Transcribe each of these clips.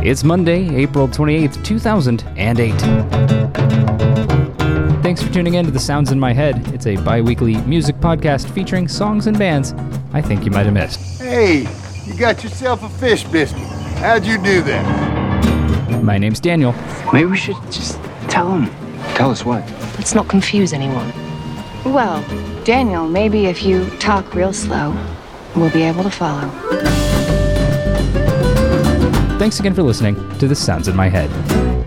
It's Monday, April 28th, 2008. Thanks for tuning in to The Sounds in My Head. It's a bi-weekly music podcast featuring songs and bands I think you might have missed. Hey, you got yourself a fish biscuit. How'd you do that? My name's Daniel. Maybe we should just tell him. Tell us what? Let's not confuse anyone. Well, Daniel, maybe if you talk real slow, we'll be able to follow. Thanks again for listening to The Sounds in My Head.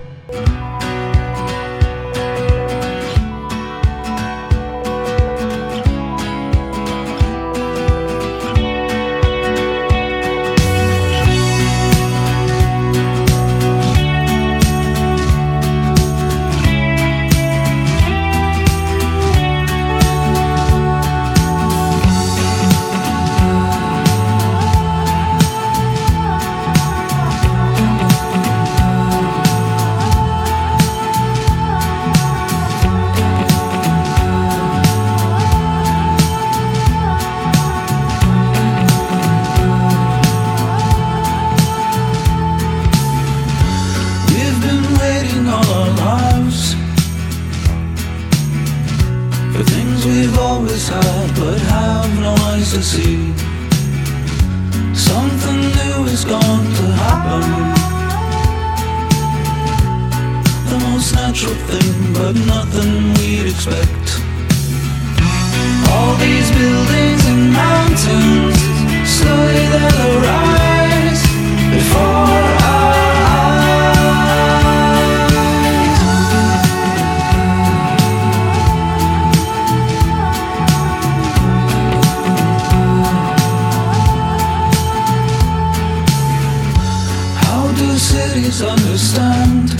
Understand.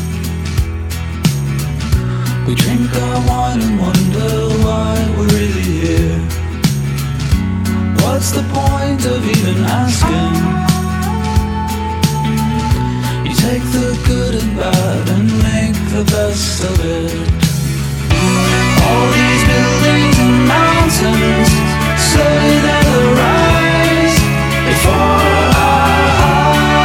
We drink our wine and wonder why we're really here. What's the point of even asking? You take the good and bad and make the best of it. All these buildings and mountains slowly they'll rise before our eyes.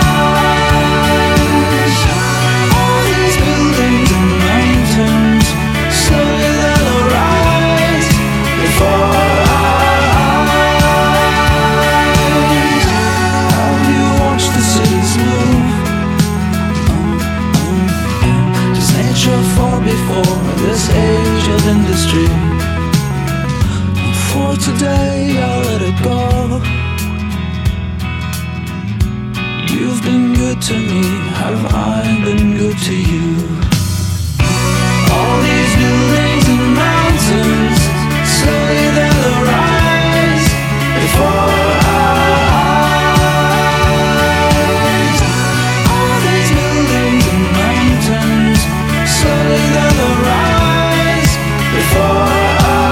This age of industry. For today I'll let it go. You've been good to me, have I been good to you? All these buildings and mountains slowly they'll arise before our eyes. All these buildings and mountains slowly they'll arise before our eyes.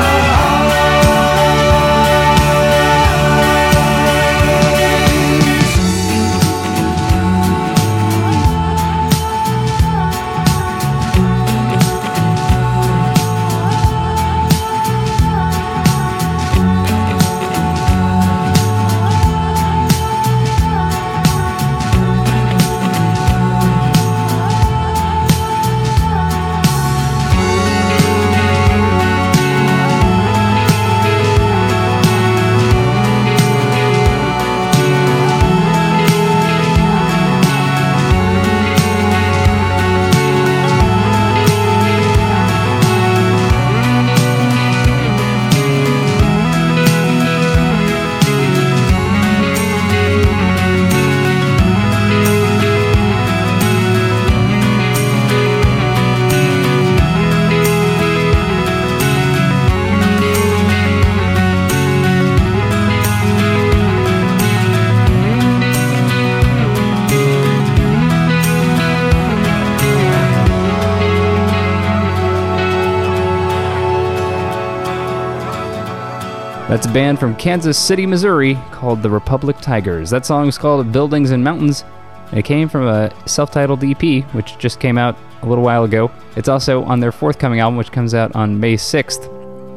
That's a band from Kansas City, Missouri called the Republic Tigers. That song is called Buildings and Mountains. It came from a self-titled EP, which just came out a little while ago. It's also on their forthcoming album, which comes out on May 6th.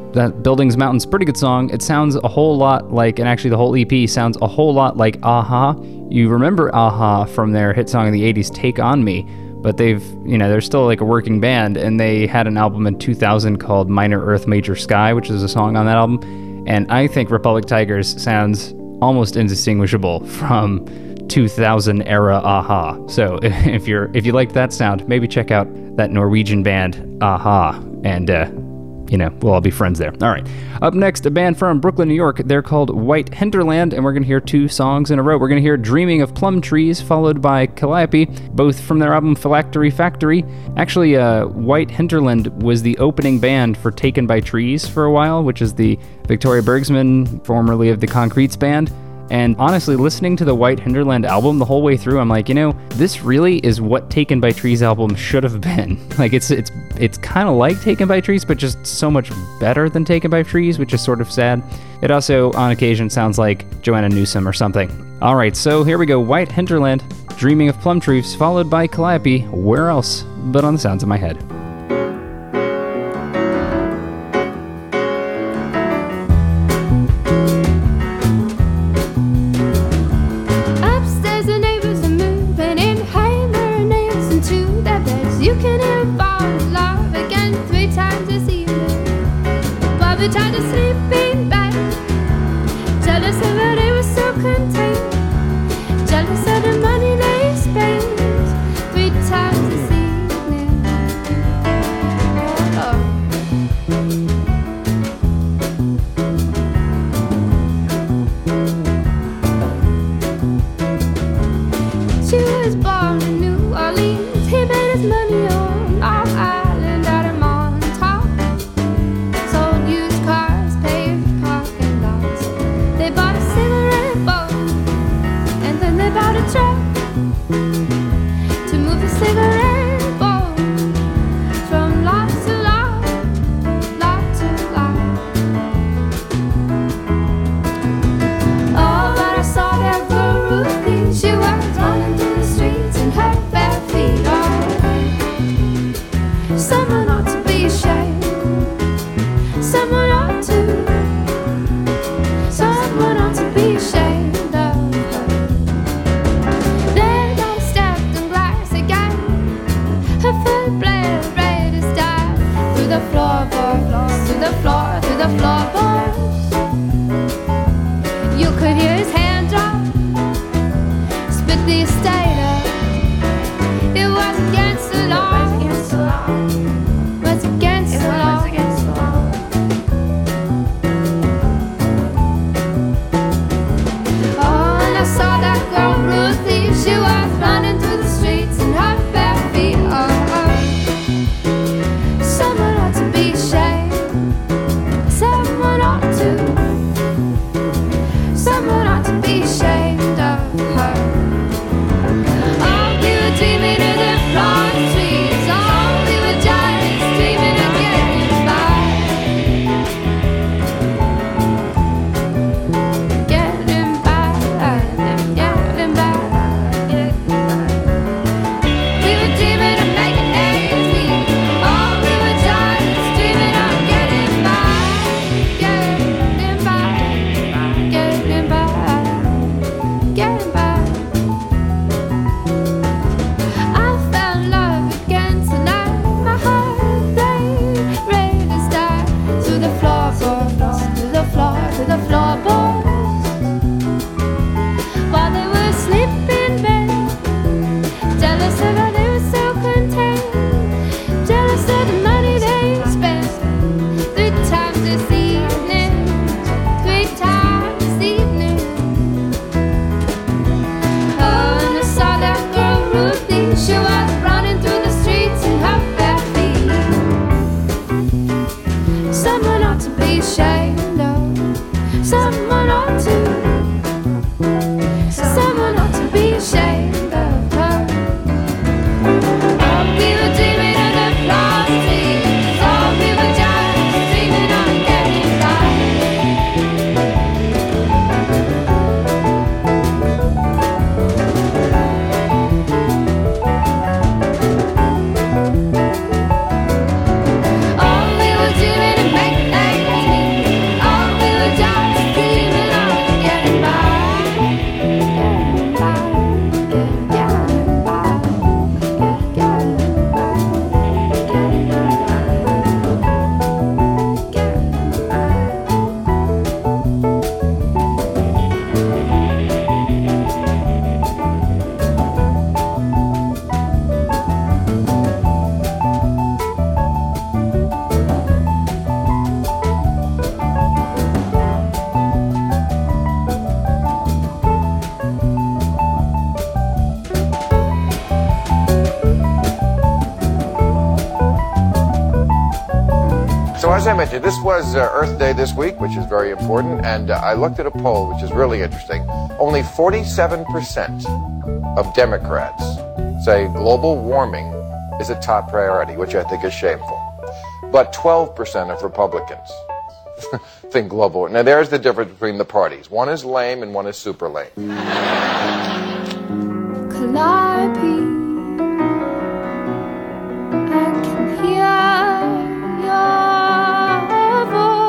That Buildings, Mountains, pretty good song. It sounds a whole lot like, and actually the whole EP sounds a whole lot like a-ha. You remember a-ha from their hit song in the 80s, Take On Me, but they're still like a working band, and they had an album in 2000 called Minor Earth, Major Sky, which is a song on that album. And I think Republic Tigers sounds almost indistinguishable from 2000 era a-ha. So if you like that sound, maybe check out that Norwegian band a-ha, and we'll all be friends there. All right. Up next, a band from Brooklyn, New York. They're called White Hinterland, and we're going to hear 2 songs in a row. We're going to hear Dreaming of Plum Trees, followed by Calliope, both from their album Phylactery Factory. Actually, White Hinterland was the opening band for Taken by Trees for a while, which is the Victoria Bergsman, formerly of the Concretes band. And honestly, listening to the White Hinterland album the whole way through, I'm like, this really is what Taken by Trees album should have been. Like, it's kind of like Taken by Trees, but just so much better than Taken by Trees, which is sort of sad. It also, on occasion, sounds like Joanna Newsom or something. All right, so here we go. White Hinterland, Dreaming of Plum Trees, followed by Calliope, Where Else But on the Sounds of My Head. Tried to sleep in bed, jealous of how they were so content, jealous of the money they spent 3 times this evening. She was born in New Orleans, he made his money on Long Island out of Montauk. Sold used cars, paved parking lots. They bought a cigarette bowl, and then they bought a truck to move the cigarette bowl from lot to lot, lot to lot. Oh, but I saw that girl Ruthie. She was running through the streets in her bare feet. Oh, someone ought to be ashamed. Someone ought to be ashamed of her. They got stabbed in glass again. Her foot bled red as dye. Through the floorboards, through the floorboards. You could hear his hand drop, split the estate up. It was against the law. Was against the law. Oh, and I saw that girl Ruthie. She was running through the streets in her bare feet. Oh, someone ought to be ashamed. Someone ought to be ashamed of her. Oh, we were dreaming of the flowering trees. Oh, we were just as I mentioned, this was Earth Day this week, which is very important, and I looked at a poll, which is really interesting. Only 47% of Democrats say global warming is a top priority, which I think is shameful. But 12% of Republicans think global. Now, there's the difference between the parties. One is lame and one is super lame. Calliope, I can hear your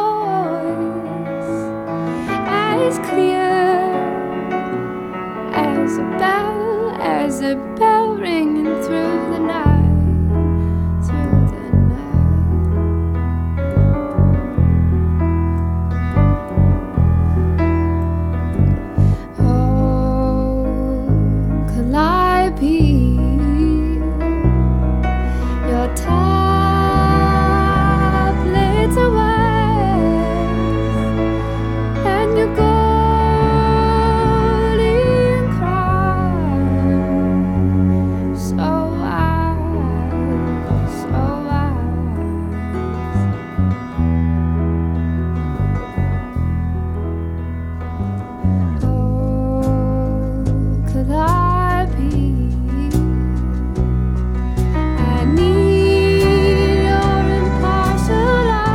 voice as clear as a bell ringing through the night, through the night. Oh, Calliope, your tablets are wet, and your golden crown so wise, so wise. Oh, Calliope, I need your impartial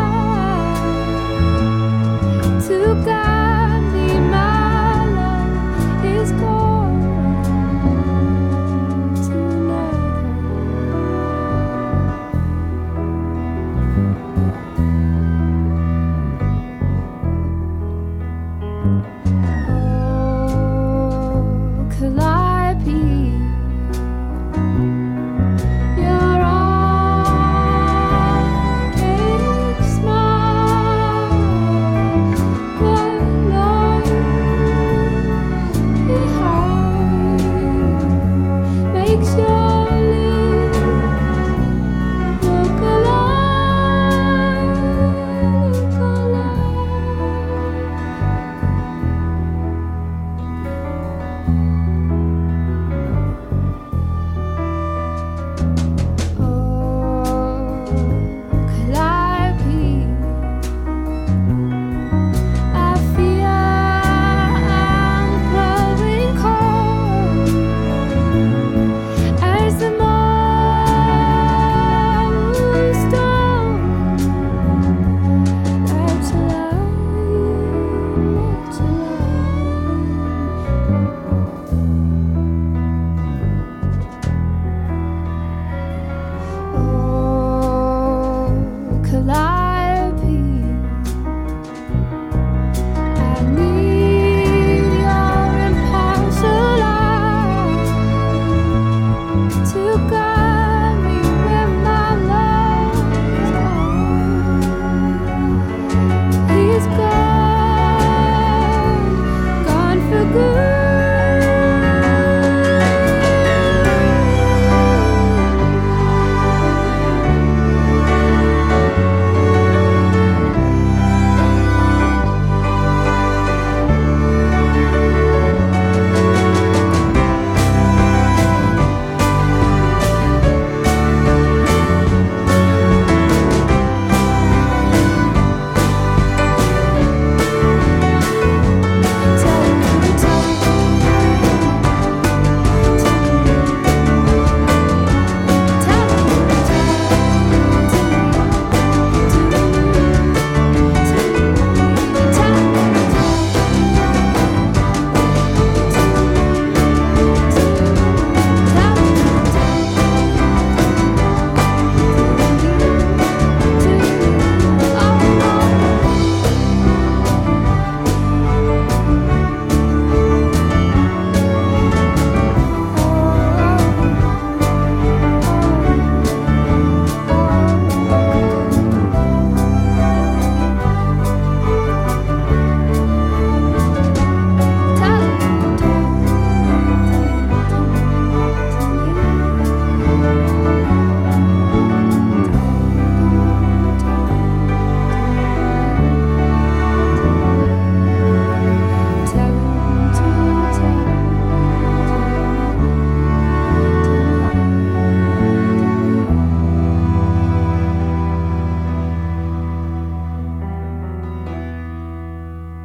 eye to guide me. My love is gone tonight. Oh, Calliope,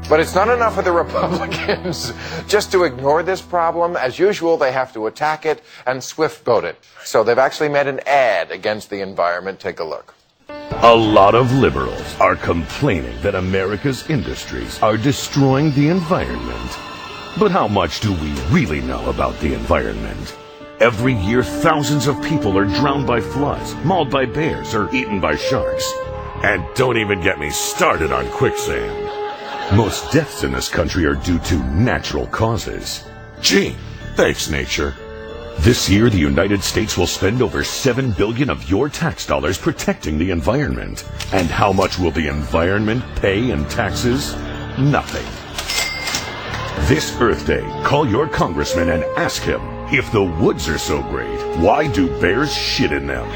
But it's not enough for the Republicans just to ignore this problem. As usual, they have to attack it and swift vote it. So they've actually made an ad against the environment. Take a look. A lot of liberals are complaining that America's industries are destroying the environment. But how much do we really know about the environment? Every year, thousands of people are drowned by floods, mauled by bears, or eaten by sharks. And don't even get me started on quicksand. Most deaths in this country are due to natural causes. Gee, thanks, nature. This year, the United States will spend over $7 billion of your tax dollars protecting the environment. And how much will the environment pay in taxes? Nothing. This Earth Day, call your congressman and ask him, if the woods are so great, why do bears shit in them?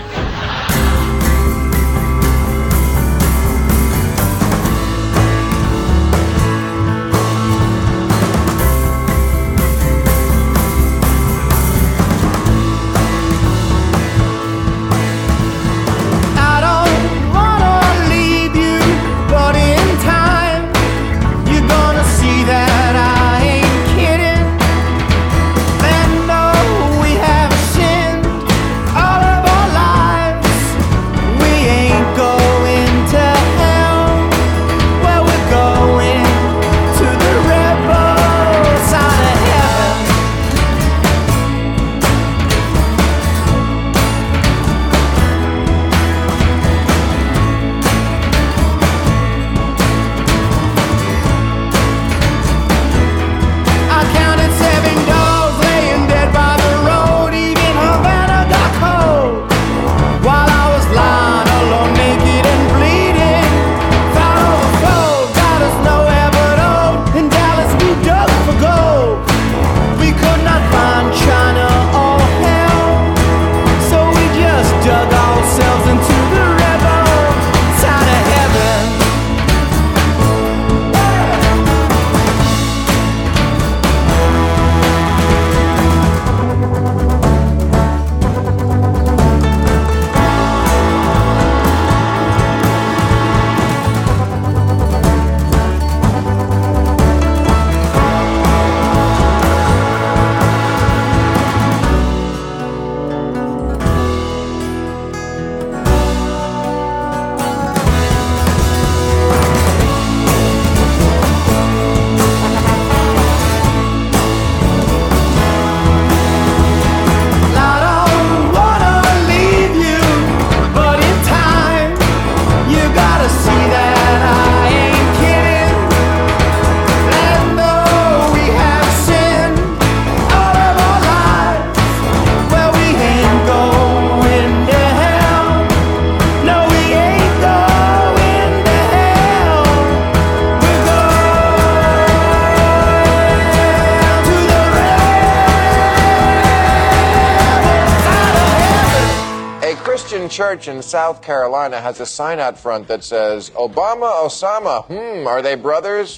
Church in South Carolina has a sign out front that says, Obama, Osama, are they brothers?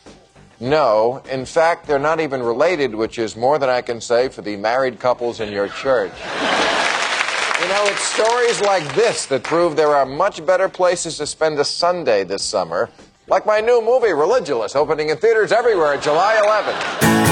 No. In fact, they're not even related, which is more than I can say for the married couples in your church. You know, it's stories like this that prove there are much better places to spend a Sunday this summer, like my new movie, Religulous, opening in theaters everywhere July 11th.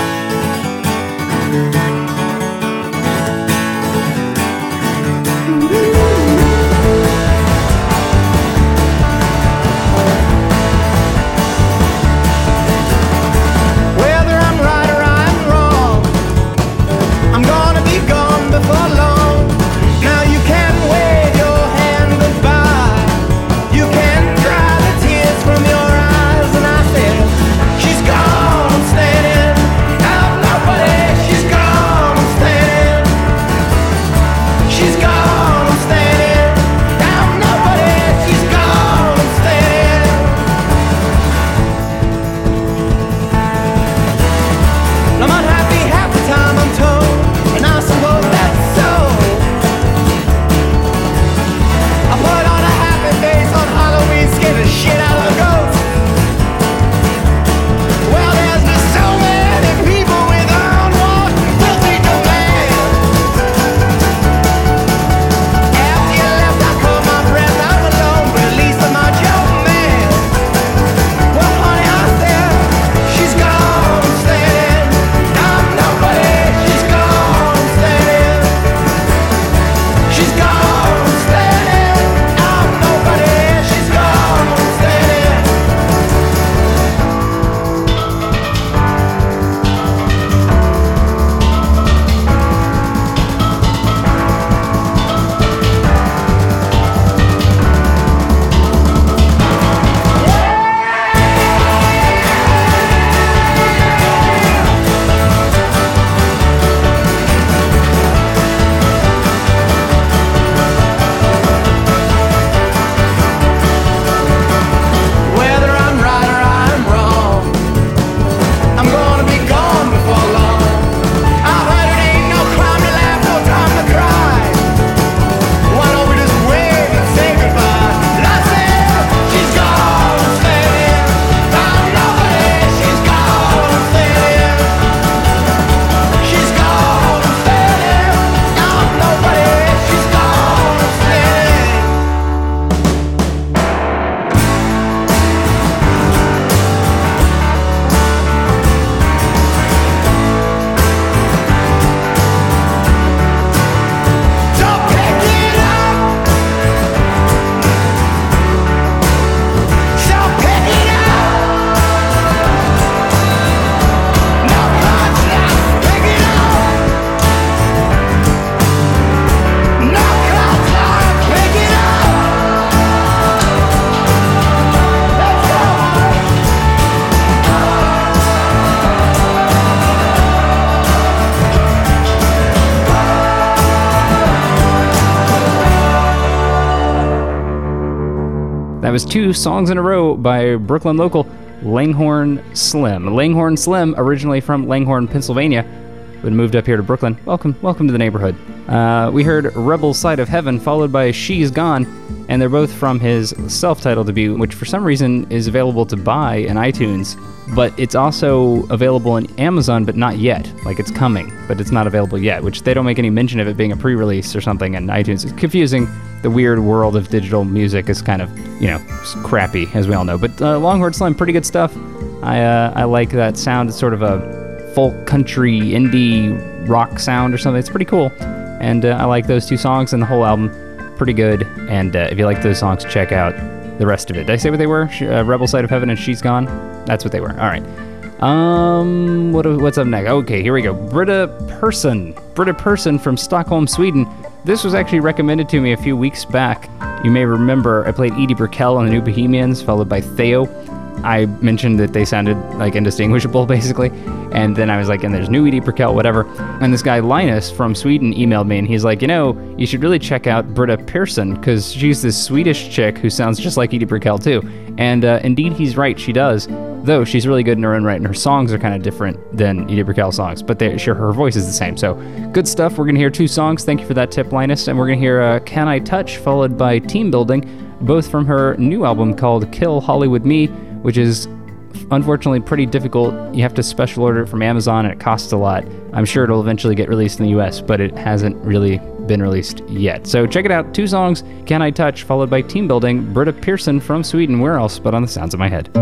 I'm unhappy half the time, I'm told, and I suppose that's so. That was 2 songs in a row by Brooklyn local Langhorne Slim. Langhorne Slim, originally from Langhorne, Pennsylvania, but moved up here to Brooklyn. Welcome to the neighborhood. We heard Rebel Side of Heaven, followed by She's Gone, and they're both from his self-titled debut, which for some reason is available to buy in iTunes, but it's also available in Amazon, but not yet. Like, it's coming, but it's not available yet, which they don't make any mention of it being a pre-release or something in iTunes. It's confusing. The weird world of digital music is kind of, crappy, as we all know. But Longhorn Slim, pretty good stuff. I like that sound. It's sort of a folk country indie rock sound or something. It's pretty cool. And I like those 2 songs and the whole album. Pretty good. And if you like those songs, check out the rest of it. Did I say what they were? Rebel Side of Heaven and She's Gone? That's what they were. All right. What's up next? Okay, here we go. Britta Persson from Stockholm, Sweden. This was actually recommended to me a few weeks back. You may remember I played Edie Brickell on the New Bohemians, followed by Theo. I mentioned that they sounded like indistinguishable, basically. And then I was like, and there's new Edie Brickell, whatever. And this guy, Linus from Sweden, emailed me, and he's like, you should really check out Britta Persson, because she's this Swedish chick who sounds just like Edie Brickell, too. And indeed, he's right, she does. Though she's really good in her own right, and her songs are kind of different than Edie Brickell songs, but her voice is the same. So good stuff. We're going to hear 2 songs. Thank you for that tip, Linus. And we're going to hear Can I Touch, followed by Team Building, both from her new album called Kill Hollywood Me, which is unfortunately pretty difficult. You have to special order it from Amazon, and it costs a lot. I'm sure it'll eventually get released in the US, but it hasn't really been released yet. So check it out. 2 songs, Can I Touch, followed by Team Building, Britta Persson from Sweden. Where else but on the Sounds of My Head?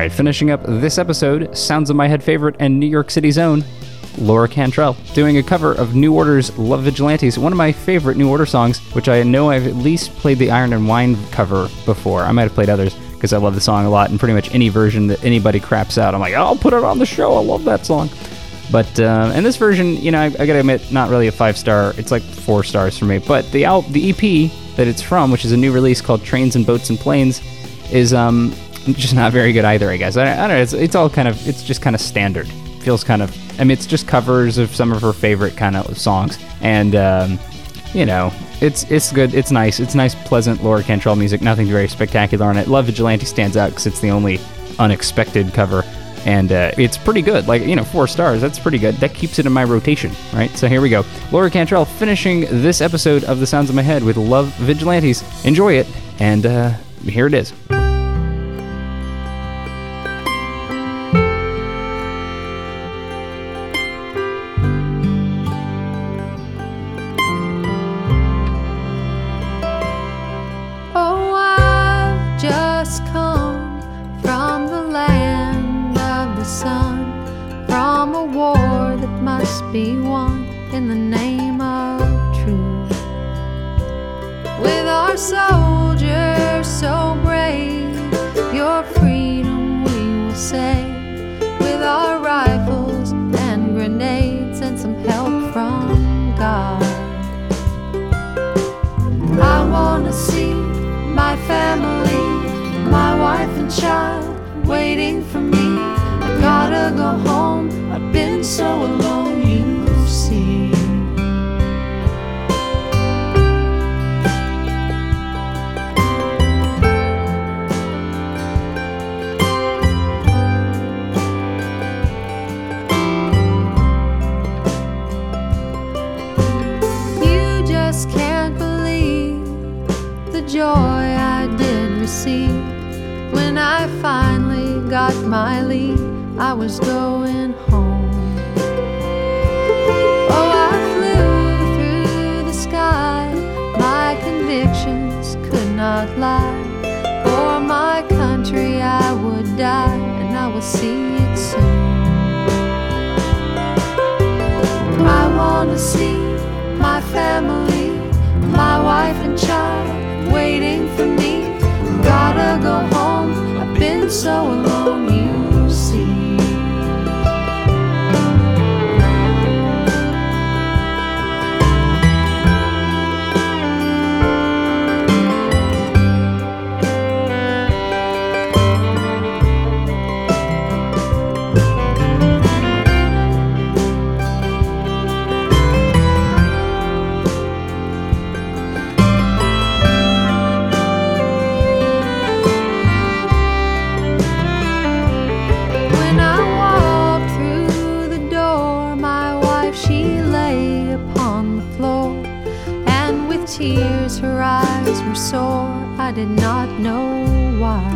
right, finishing up this episode, Sounds of My Head favorite and New York City's own, Laura Cantrell, doing a cover of New Order's Love Vigilantes, one of my favorite New Order songs, which I know I've at least played the Iron and Wine cover before. I might have played others, because I love the song a lot, and pretty much any version that anybody craps out, I'm like, I'll put it on the show, I love that song. But, and this version, you know, I gotta admit, not really a 5-star, it's like 4 stars for me, but the EP that it's from, which is a new release called Trains and Boats and Planes, is just not very good either, I guess. I don't know, it's all kind of, it's just kind of standard. Feels kind of, I mean, it's just covers of some of her favorite kind of songs, and, you know, it's good, it's nice, pleasant Laura Cantrell music, nothing very spectacular on it. Love Vigilante stands out because it's the only unexpected cover, and it's pretty good, like, you know, 4 stars, that's pretty good. That keeps it in my rotation, right? So here we go. Laura Cantrell finishing this episode of The Sounds of My Head with Love Vigilantes. Enjoy it, and here it is. Be one in the name of truth. With our soldiers so brave, your freedom we will save. With our rifles and grenades and some help from God. I wanna see my family, my wife and child waiting for me. I gotta go home, I've been so alone, you see. You just can't believe the joy I did receive when I finally got my leave. I was going home. Oh, I flew through the sky. My convictions could not lie. For my country I would die, and I will see it soon. I want to see my family, my wife and child waiting for me. Gotta go home, I've been so alone, you see. Tears, her eyes were sore, I did not know why.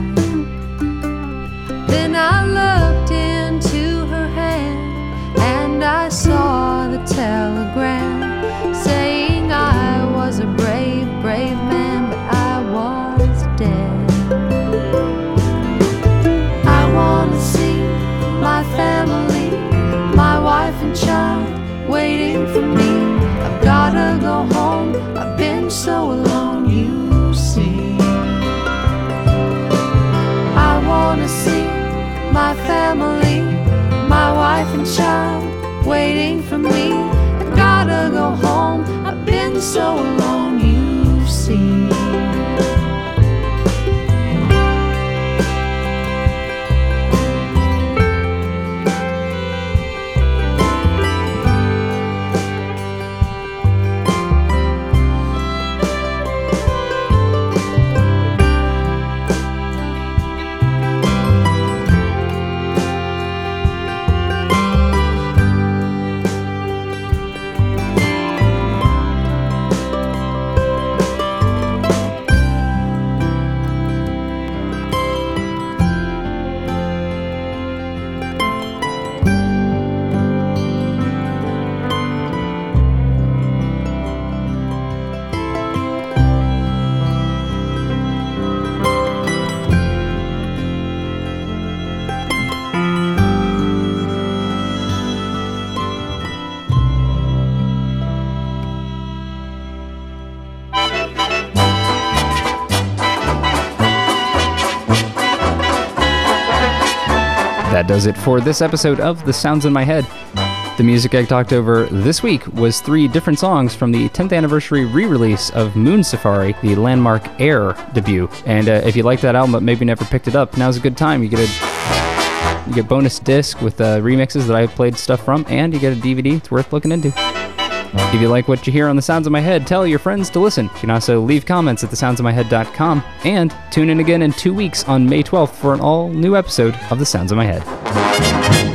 Then I looked into her hand, and I saw the telegram saying I was a brave, brave man, but I was dead. I want to see my family, my wife and child waiting for me. I've gotta go home, I've been so alone, you see. I wanna see my family, my wife and child waiting for me. I gotta go home, I've been so alone, you see. does it for this episode of The Sounds in My Head. The music I talked over this week was 3 different songs from the 10th anniversary re-release of Moon Safari, the Landmark Air debut. And if you like that album but maybe never picked it up, now's a good time. You get bonus disc with remixes that I played stuff from, and you get a DVD. It's worth looking into. If you like what you hear on The Sounds in My Head, tell your friends to listen. You can also leave comments at thesoundsinmyhead.com, and tune in again in 2 weeks on May 12th for an all-new episode of The Sounds in My Head.